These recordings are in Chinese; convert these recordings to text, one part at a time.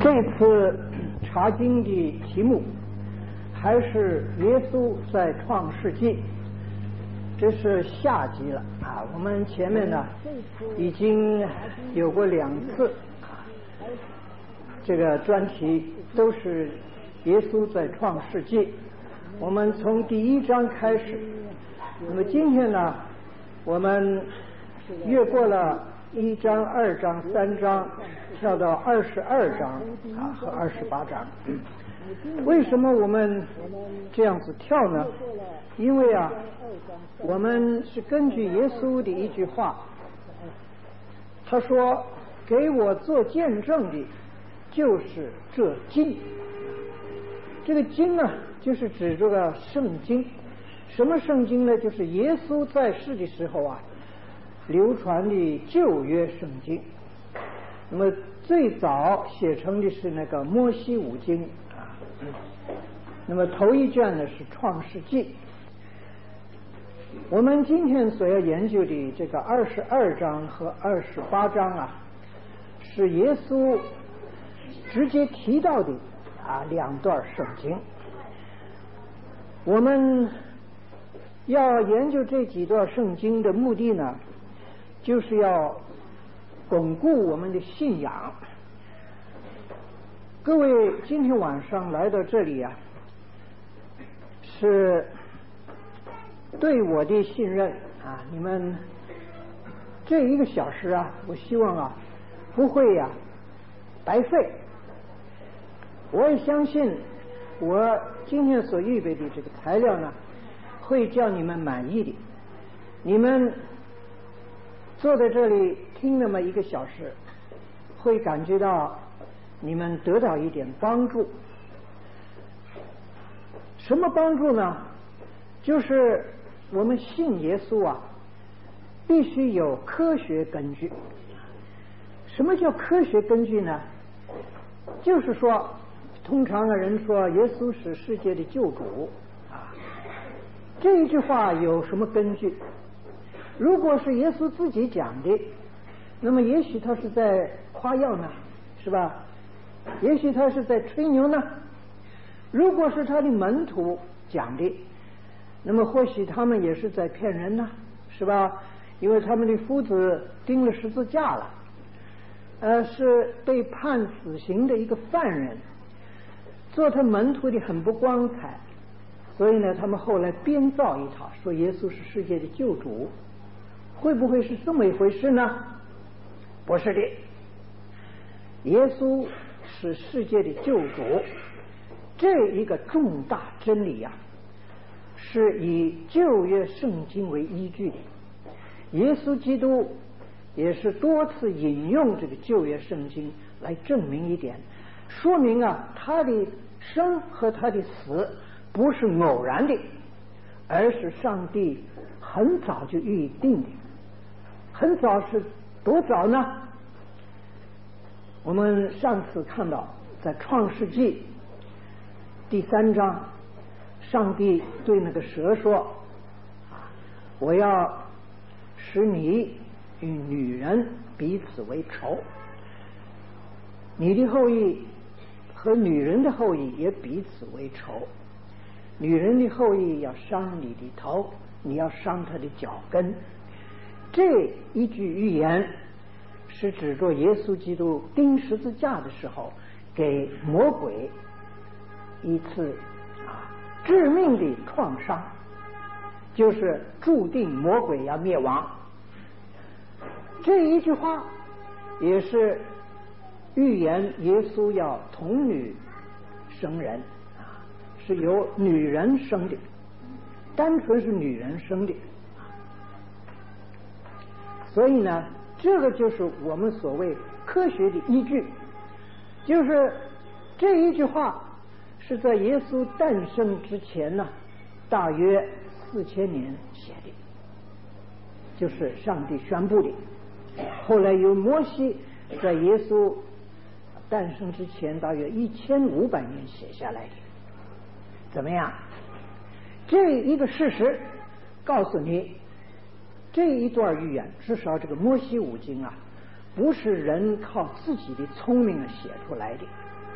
这次查经的题目还是耶稣在创世纪，这是下集了啊。我们前面呢已经有过2次这个专题都是耶稣在创世纪。我们从第1章开始，那么今天呢我们越过了1章、2章、3章，跳到22章和28章。为什么我们这样子跳呢？因为我们是根据耶稣的一句话，他说：“给我做见证的，就是这经。”这个经呢，就是指这个圣经。什么圣经呢？就是耶稣在世的时候流传的旧约圣经。那么最早写成的是那个摩西五经那么头一卷呢是创世纪。我们今天所要研究的这个22章和28章是耶稣直接提到的2段圣经。我们要研究这几段圣经的目的呢，就是要巩固我们的信仰。各位今天晚上来到这里是对我的信任你们这1个小时我希望不会白费。我也相信我今天所预备的这个材料呢，会叫你们满意的。你们坐在这里听那么1个小时，会感觉到你们得到一点帮助。什么帮助呢？就是我们信耶稣必须有科学根据。什么叫科学根据呢？就是说，通常的人说耶稣是世界的救主这一句话有什么根据？如果是耶稣自己讲的，那么也许他是在夸耀呢，是吧？也许他是在吹牛呢。如果是他的门徒讲的，那么或许他们也是在骗人呢，是吧？因为他们的夫子钉了十字架了，是被判死刑的一个犯人，做他门徒的很不光彩，所以呢他们后来编造一套，说耶稣是世界的救主。会不会是这么一回事呢？不是的，耶稣是世界的救主，这一个重大真理是以旧约圣经为依据的。耶稣基督也是多次引用这个旧约圣经来证明一点，说明他的生和他的死不是偶然的，而是上帝很早就预定的。很早是多早呢？我们上次看到在创世纪第3章，上帝对那个蛇说：“我要使你与女人彼此为仇，你的后裔和女人的后裔也彼此为仇。女人的后裔要伤你的头，你要伤她的脚跟。”这一句预言是指着耶稣基督钉十字架的时候给魔鬼一次致命的创伤，就是注定魔鬼要灭亡。这一句话也是预言耶稣要童女生人是由女人生的，单纯是女人生的。所以呢，这个就是我们所谓科学的依据，就是这一句话是在耶稣诞生之前大约4000年写的，就是上帝宣布的。后来由摩西在耶稣诞生之前大约1500年写下来的。怎么样？这一个事实告诉你，这一段预言，至少这个摩西五经不是人靠自己的聪明写出来的，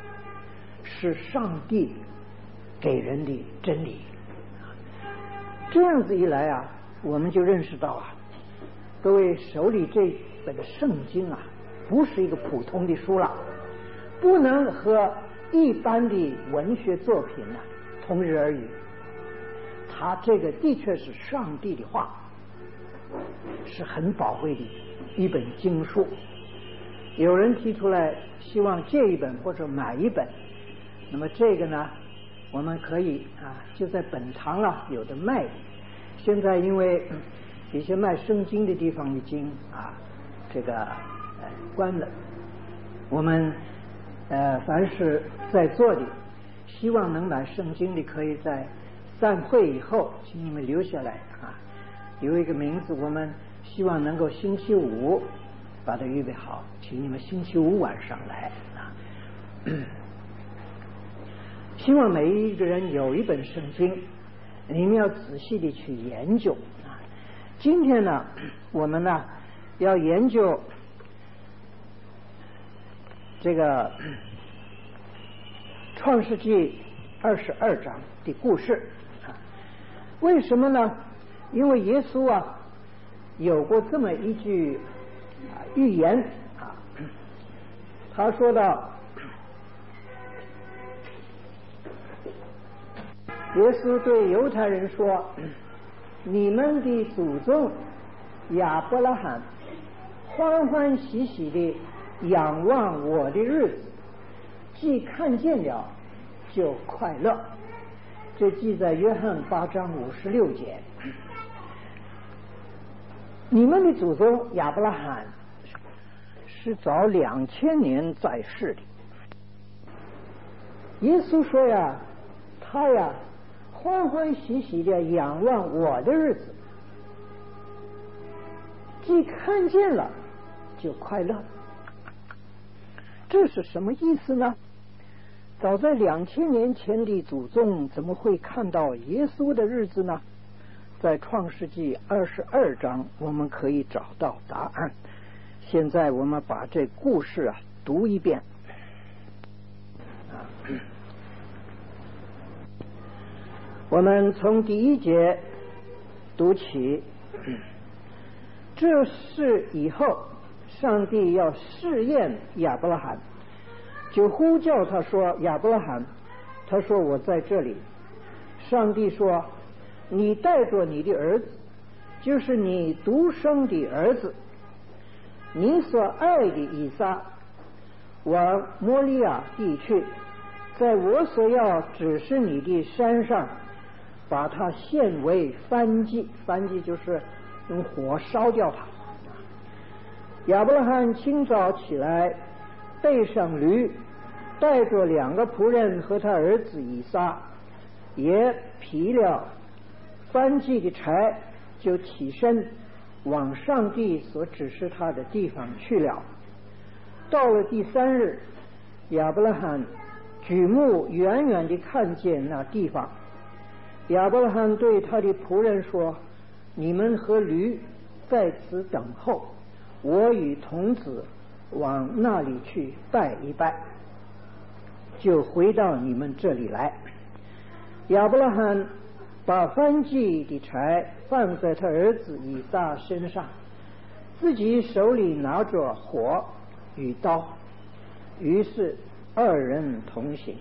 是上帝给人的真理。这样子一来啊，我们就认识到啊，各位手里这本圣经啊，不是一个普通的书了，不能和一般的文学作品呢同日而语。它这个的确是上帝的话，是很宝贵的一本经书。有人提出来希望借一本或者买一本，那么这个呢，我们可以就在本堂了有的卖。现在因为一些卖圣经的地方已经这个关了。我们凡是在座的希望能买圣经的，可以在散会以后请你们留下来有一个名字，我们希望能够星期五把它预备好，请你们星期五晚上来希望每一个人有一本圣经，你们要仔细的去研究今天呢，我们呢要研究这个创世纪22章的故事为什么呢？因为耶稣有过这么一句预言他说到，耶稣对犹太人说，你们的祖宗亚伯拉罕欢欢喜喜的仰望我的日子，既看见了就快乐。这记在约翰8章56节。你们的祖宗亚伯拉罕是早2000年在世的。耶稣说呀，他呀欢欢喜喜的仰望我的日子，既看见了就快乐。这是什么意思呢？早在2000年前的祖宗怎么会看到耶稣的日子呢？在创世纪22章我们可以找到答案。现在我们把这故事读一遍我们从第1节读起。这事以后，上帝要试验亚伯拉罕，就呼叫他说，亚伯拉罕，他说我在这里。上帝说，你带着你的儿子，就是你独生的儿子，你所爱的以撒，往摩利亚地去，在我所要指示你的山上，把它献为燔祭。燔祭就是用火烧掉它。亚伯拉罕清早起来，背上驴，带着2个仆人和他儿子以撒，也劈了燔祭的柴，就起身往上帝所指示他的地方去了。到了第3日，亚伯拉罕举目远远地看见那地方。亚伯拉罕对他的仆人说，你们和驴在此等候，我与童子往那里去拜一拜，就回到你们这里来。亚伯拉罕把燔祭的柴放在他儿子以撒身上，自己手里拿着火与刀，于是2人同行。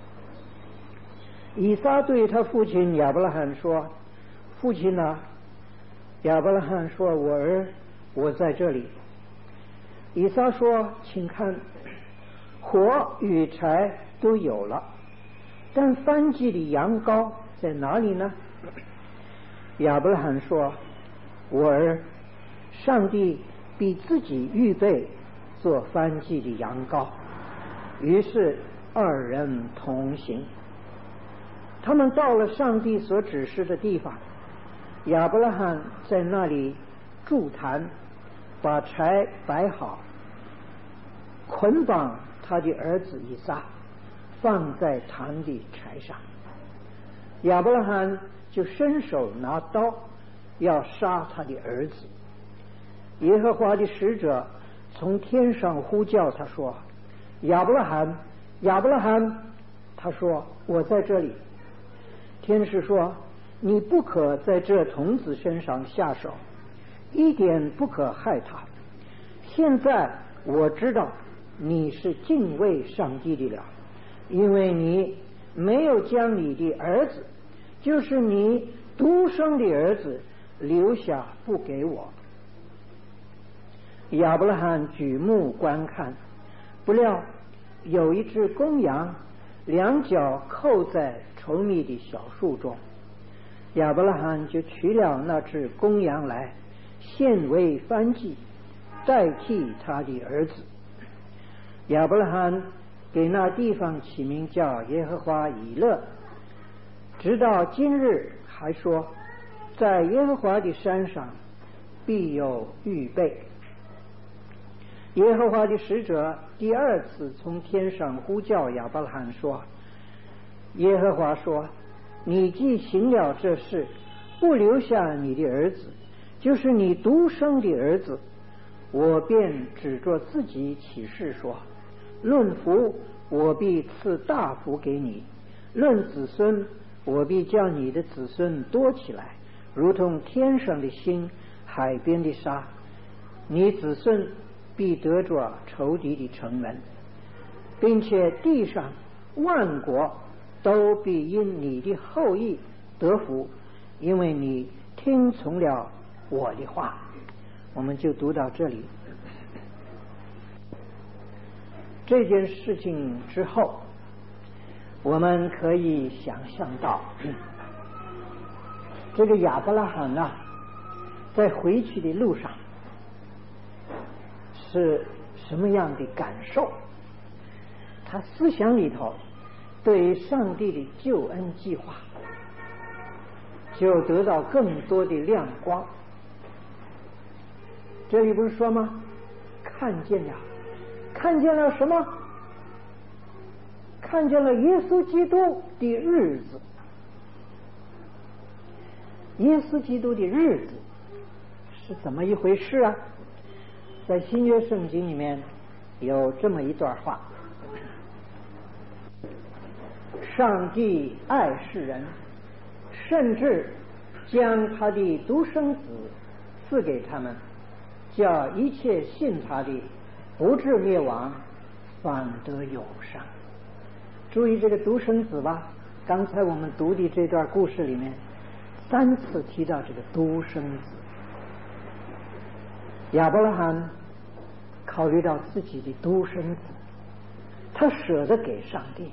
以撒对他父亲亚伯拉罕说，父亲啊。亚伯拉罕说，我儿，我在这里。以撒说，请看，火与柴都有了，但燔祭的羊羔在哪里呢？亚伯拉罕说，我儿，上帝必自己预备做燔祭的羊羔。于是2人同行。他们到了上帝所指示的地方，亚伯拉罕在那里筑坛，把柴摆好，捆绑他的儿子以撒，放在坛的柴上。亚伯拉罕就伸手拿刀要杀他的儿子。耶和华的使者从天上呼叫他说，亚伯拉罕，亚伯拉罕。 他说我在这里。天使说你不可在这童子身上下手，一点不可害他。现在我知道你是敬畏上帝的了，因为你没有将你的儿子，就是你独生的儿子留下不给我。亚伯拉罕举目观看，不料有一只公羊，两脚扣在稠密的小树中。亚伯拉罕就取了那只公羊来，献为燔祭，代替他的儿子。亚伯拉罕给那地方起名叫耶和华以勒，直到今日还说，在耶和华的山上必有预备。耶和华的使者第二次从天上呼叫亚伯拉罕说，耶和华说，你既行了这事，不留下你的儿子，就是你独生的儿子，我便指着自己起誓说，论福我必赐大福给你，论子孙我必叫你的子孙多起来，如同天上的星，海边的沙。你子孙必得着仇敌的城门，并且地上万国都必因你的后裔得福，因为你听从了我的话。我们就读到这里。这件事情之后，我们可以想象到，这个亚伯拉罕呢，在回去的路上是什么样的感受？他思想里头对上帝的救恩计划就得到更多的亮光。这里不是说吗？看见了什么？看见了耶稣基督的日子。耶稣基督的日子是怎么一回事啊？在新约圣经里面有这么一段话，上帝爱世人，甚至将他的独生子赐给他们，叫一切信他的不至灭亡，反得永生。注意这个独生子吧，刚才我们读的这段故事里面3次提到这个独生子。亚伯拉罕考虑到自己的独生子，他舍得给上帝。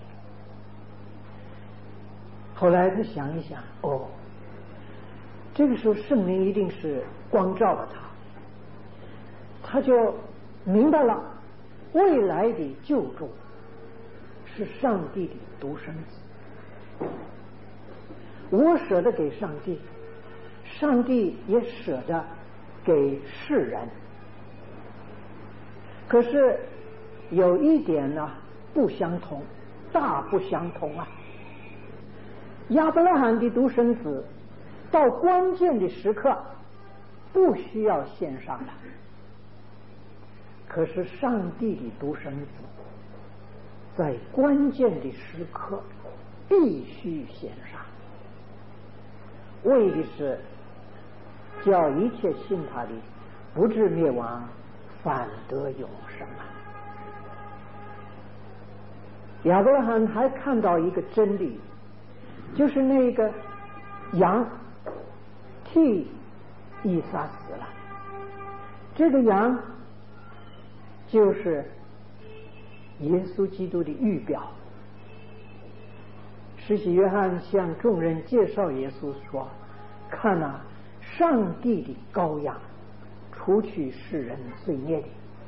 后来他想一想，这个时候圣灵一定是光照了他就明白了，未来的救助是上帝的独生子。我舍得给上帝，上帝也舍得给世人。可是有一点呢不相同，大不相同啊！亚伯拉罕的独生子到关键的时刻不需要献上了，可是上帝的独生子在关键的时刻必须献上，为的是叫一切信他的不至灭亡，反得永生啊！亚伯拉罕还看到一个真理，就是那个羊替以撒死了，这个羊就是耶稣基督的预表。施洗约翰向众人介绍耶稣说，看啊，上帝的羔羊，除去世人罪孽的。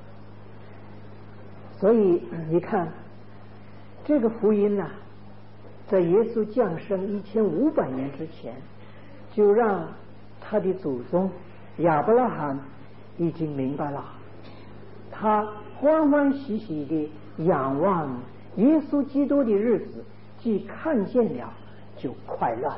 所以你看这个福音呢，在耶稣降生1500年之前，就让他的祖宗亚伯拉罕已经明白了，他欢欢喜喜的仰望耶稣基督的日子，既看见了就快乐。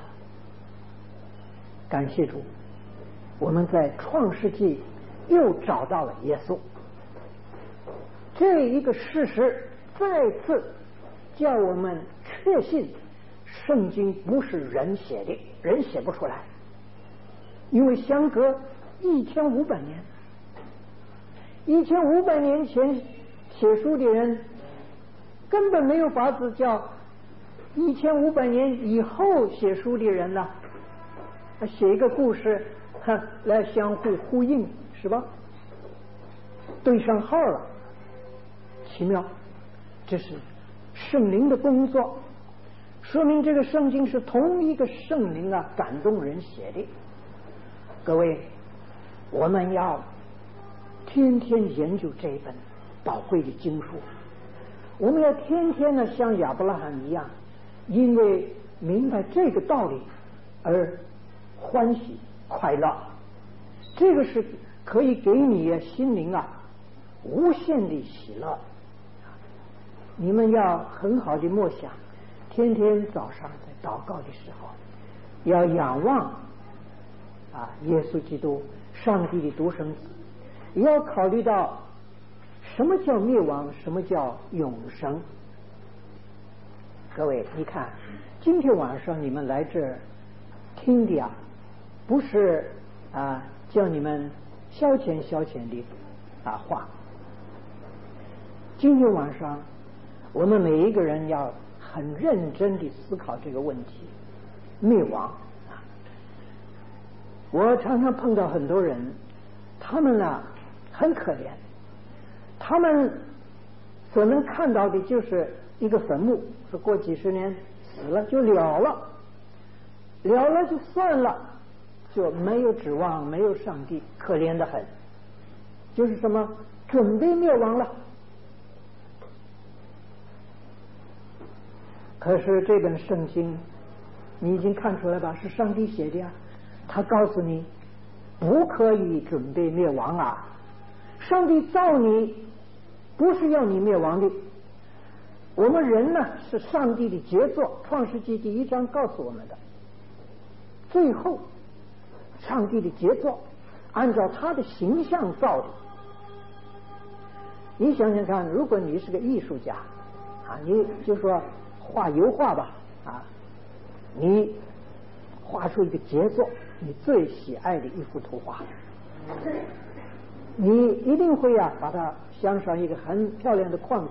感谢主，我们在创世纪又找到了耶稣，这一个事实再次叫我们确信圣经不是人写的，人写不出来，因为相隔1500年，1500年前写书的人根本没有法子叫1500年以后写书的人呢，写一个故事来相互呼应，是吧？对上号了，奇妙，这是圣灵的工作，说明这个圣经是同一个圣灵感动人写的。各位，我们要天天研究这一本宝贵的经书，我们要天天像亚伯拉罕一样，因为明白这个道理而欢喜快乐，这个是可以给你心灵无限的喜乐。你们要很好的默想，天天早上在祷告的时候要仰望耶稣基督上帝的独生子，也要考虑到什么叫灭亡，什么叫永生。各位，你看今天晚上你们来这儿听的不是叫你们消遣的话。今天晚上我们每一个人要很认真的思考这个问题，灭亡。我常常碰到很多人，他们很可怜，他们所能看到的就是一个坟墓，说过几十年死了就了了就算了，就没有指望，没有上帝，可怜得很。就是什么准备灭亡了。可是这本圣经你已经看出来吧，是上帝写的他告诉你不可以准备灭亡上帝造你不是要你灭亡的。我们人呢是上帝的杰作，创世纪第1章告诉我们的，最后上帝的杰作按照他的形象造的。你想想看，如果你是个艺术家你就说画油画吧你画出一个杰作，你最喜爱的一幅图画，你一定会把它镶上一个很漂亮的框子，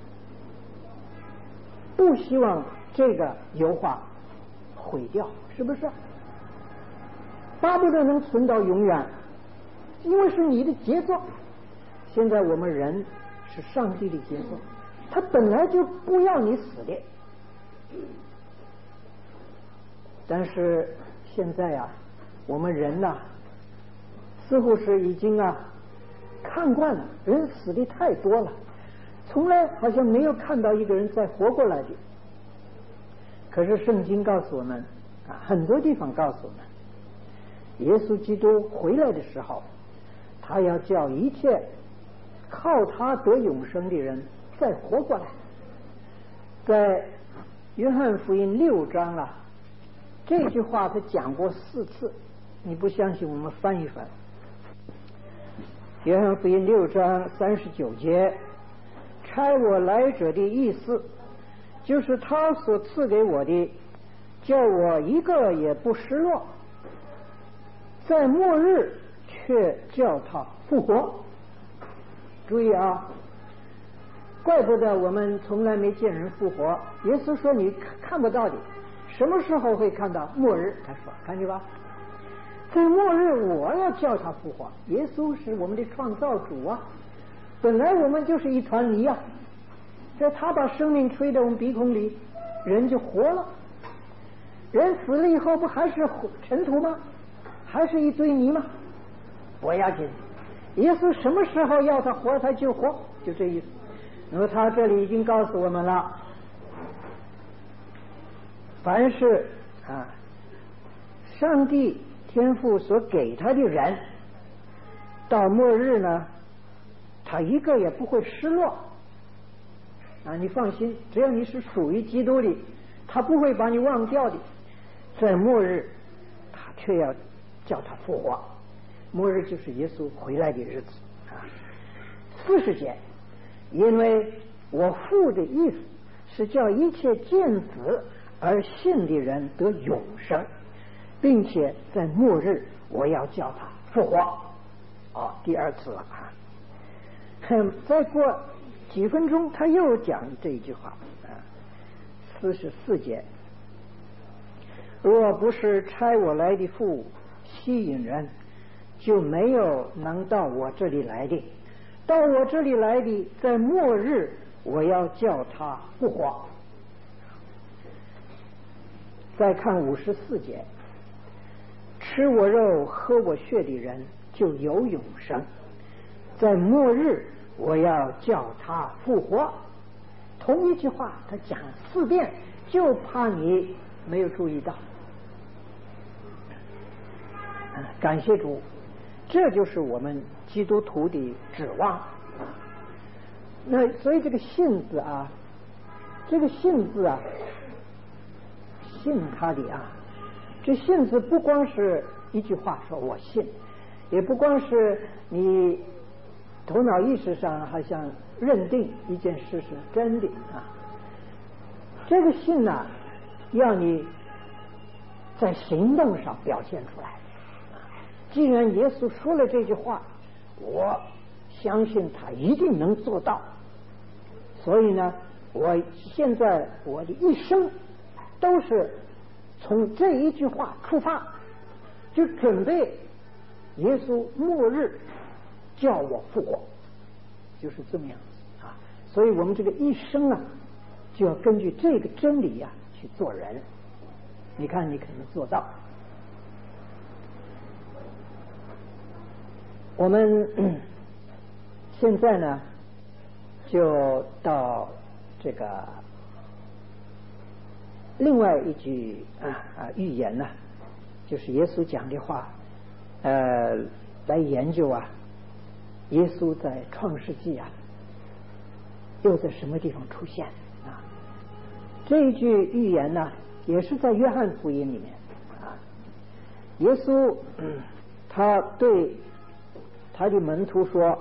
不希望这个油画毁掉，是不是？巴不得能存到永远，因为是你的杰作。现在我们人是上帝的杰作，他本来就不要你死的。但是现在我们人似乎是已经看惯了，人死的太多了，从来好像没有看到一个人再活过来的。可是圣经告诉我们很多地方告诉我们，耶稣基督回来的时候，他要叫一切靠他得永生的人再活过来。在约翰福音6章这句话他讲过4次，你不相信我们翻一翻。约翰福音6章39节，差我来者的意思就是他所赐给我的，叫我一个也不失落，在末日却叫他复活。注意怪不得我们从来没见人复活。耶稣说你看不到的，什么时候会看到？末日。他说看见吧，在末日我要叫他复活。耶稣是我们的创造主本来我们就是一团泥这他把生命吹到我们鼻孔里，人就活了。人死了以后不还是尘土吗？还是一堆泥吗？不要紧，耶稣什么时候要他活他就活，就这意思。那么他这里已经告诉我们了，凡是上帝天父所给他的人，到末日呢，他一个也不会失落你放心，只要你是属于基督的，他不会把你忘掉的。在末日他却要叫他复活，末日就是耶稣回来的日子40节，因为我父的意思是叫一切见子而信的人得永生，并且在末日我要叫他复活。第二次了啊！再过几分钟，他又讲这一句话44节：若不是差我来的父吸引人，就没有能到我这里来的。到我这里来的，在末日我要叫他复活。再看54节：吃我肉喝我血的人就有永生，在末日我要叫他复活。同一句话他讲4遍，就怕你没有注意到。感谢主，这就是我们基督徒的指望。那所以这个信字啊，这个信字啊，信他的啊，这信字不光是一句话说我信，也不光是你头脑意识上好像认定一件事是真的啊。这个信呢，要你在行动上表现出来。既然耶稣说了这句话，我相信他一定能做到。所以呢，我现在我的一生都是从这一句话出发，就准备耶稣末日叫我复活，就是这么样子啊。所以我们这个一生啊，就要根据这个真理啊去做人。你看你可能做到。我们现在呢，就到这个另外一句预言呢，就是耶稣讲的话，来研究啊，耶稣在创世纪啊，又在什么地方出现啊？这一句预言呢，也是在约翰福音里面啊。耶稣他对他的门徒说，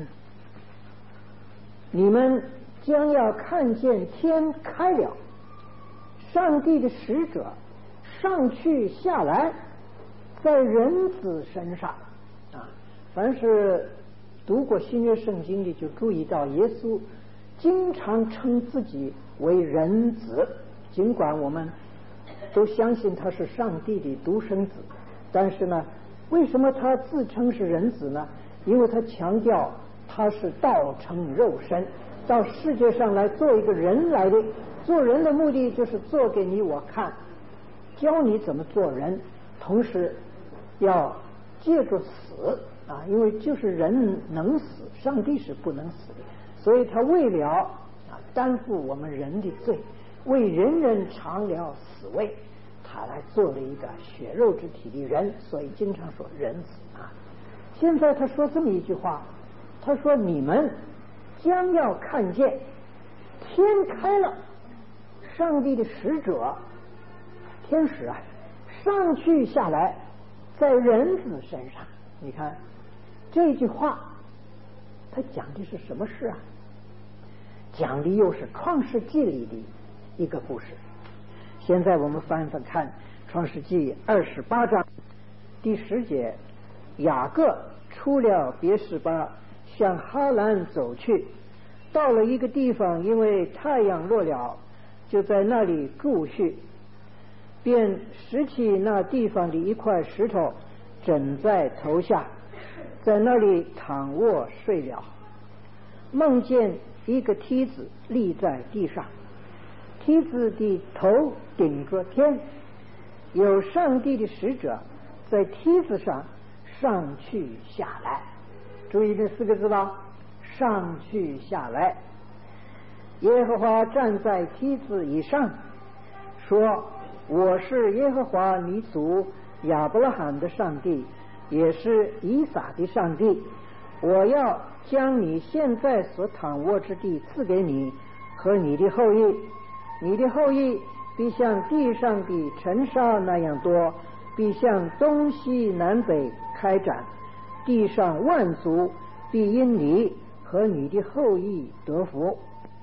你们将要看见天开了，上帝的使者上去下来，在人子身上啊。凡是读过新约圣经的就注意到，耶稣经常称自己为人子，尽管我们都相信他是上帝的独生子，但是呢，为什么他自称是人子呢？因为他强调他是道成肉身，到世界上来做一个人来的。做人的目的就是做给你我看，教你怎么做人，同时要借着死啊，因为就是人能死，上帝是不能死的，所以他为了担负我们人的罪，为人人尝了死味，他来做了一个血肉之体的人，所以经常说人子啊。现在他说这么一句话，他说你们将要看见天开了，上帝的使者天使啊上去下来，在人子身上。你看这句话他讲的是什么事啊？讲的又是创世纪里的一个故事。现在我们翻翻看创世纪28章第10节，雅各出了别是巴，向哈兰走去，到了一个地方，因为太阳落了，就在那里住去，便拾起那地方的一块石头枕在头下，在那里躺卧睡了，梦见一个梯子立在地上，梯子的头顶着天，有上帝的使者在梯子上上去下来。注意这4个字吧，上去下来。耶和华站在梯子以上，说：我是耶和华你祖亚伯拉罕的上帝，也是以撒的上帝。我要将你现在所躺卧之地赐给你和你的后裔，你的后裔必像地上的尘沙那样多，必向东西南北开展，地上万族必因你和你的后裔得福。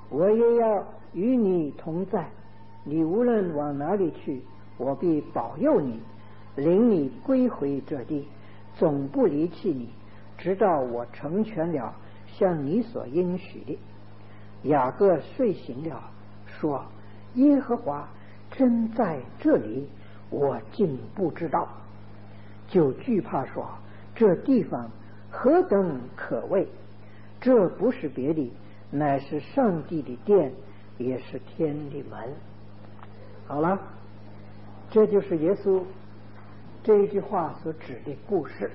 我也要与你同在，你无论往哪里去，我必保佑你，领你归回这地，总不离弃你，直到我成全了像你所应许的。雅各睡醒了，说：耶和华真在这里，我竟不知道。就惧怕说：这地方何等可畏！这不是别的，乃是上帝的殿，也是天的门。好了，这就是耶稣这一句话所指的故事。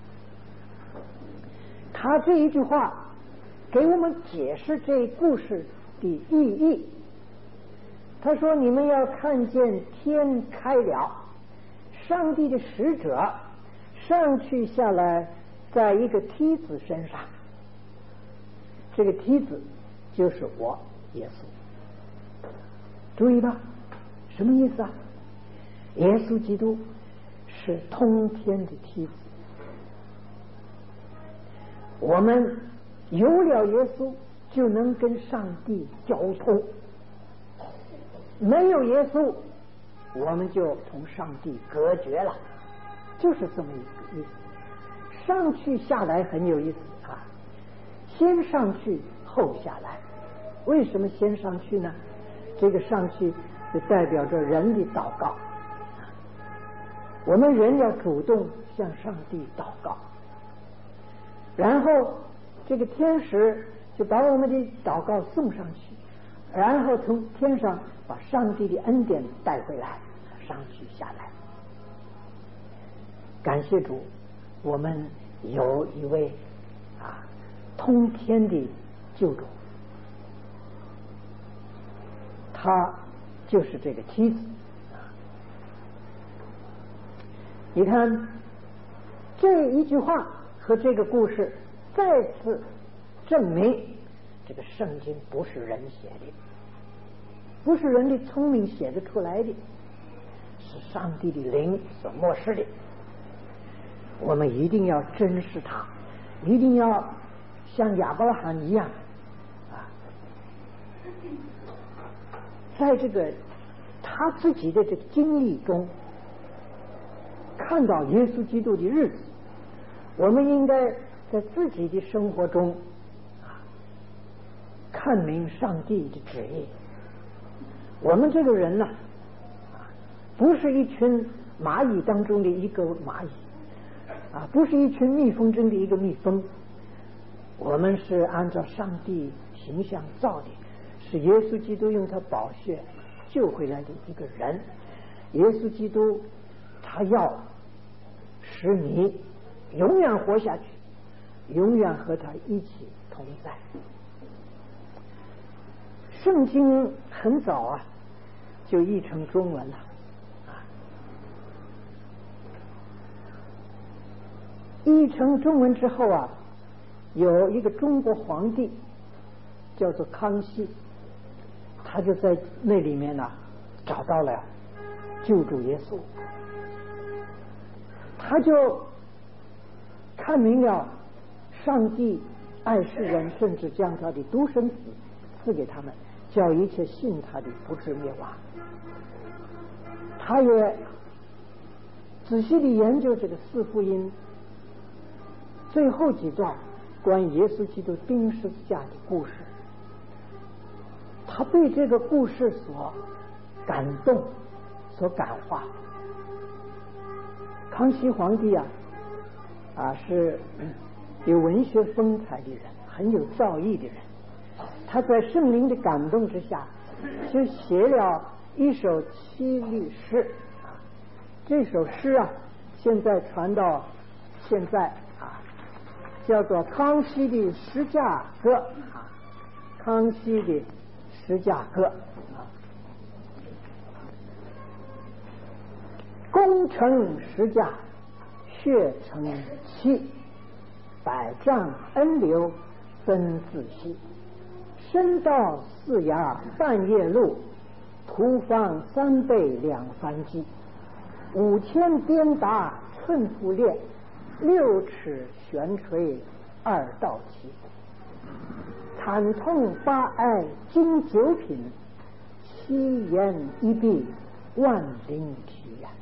他这一句话给我们解释这故事的意义。他说：你们要看见天开了，上帝的使者上去下来，在一个梯子身上，这个梯子就是我耶稣。注意吧，什么意思啊？耶稣基督是通天的梯子，我们有了耶稣就能跟上帝交通，没有耶稣我们就同上帝隔绝了，就是这么一个意思。上去下来很有意思啊，先上去后下来。为什么先上去呢？这个上去就代表着人的祷告，我们人要主动向上帝祷告，然后这个天使就把我们的祷告送上去，然后从天上把上帝的恩典带回来，上去下来。感谢主，我们有一位通天的救主，他就是这个梯子。你看这一句话和这个故事再次证明，这个圣经不是人写的，不是人的聪明写得出来的，是上帝的灵所默示的。我们一定要珍视它，一定要像亚伯拉罕一样在这个他自己的这个经历中看到耶稣基督的日子。我们应该在自己的生活中看明上帝的旨意。我们这个人呢，不是一群蚂蚁当中的一个蚂蚁不是一群蜜蜂中的一个蜜蜂，我们是按照上帝形象造的，是耶稣基督用他宝血救回来的一个人。耶稣基督他要使你永远活下去，永远和他一起同在。圣经很早就译成中文了译成中文之后有一个中国皇帝叫做康熙，他就在那里面找到了救主耶稣，他就看明了上帝爱世人，甚至将他的独生子赐给他们，叫一切信他的不至灭亡。他也仔细地研究这个四福音最后几段关于耶稣基督钉十字架的故事，他被这个故事所感动，所感化。康熙皇帝是有文学风采的人，很有造诣的人。他在圣灵的感动之下，就写了一首七律诗这首诗现在传到现在叫做《康熙的十架歌》康熙的十架歌功成十架血成漆，百丈恩流分自息。身到四衙半夜路，徒方3倍2番机。5000鞭打寸腹裂，6尺悬垂2道旗。 惨痛八爱经九品，七言一笔万灵体呀。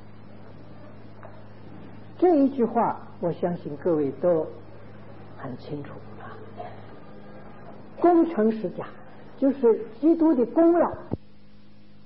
这一句话，我相信各位都很清楚啊。功成实假，就是基督的功劳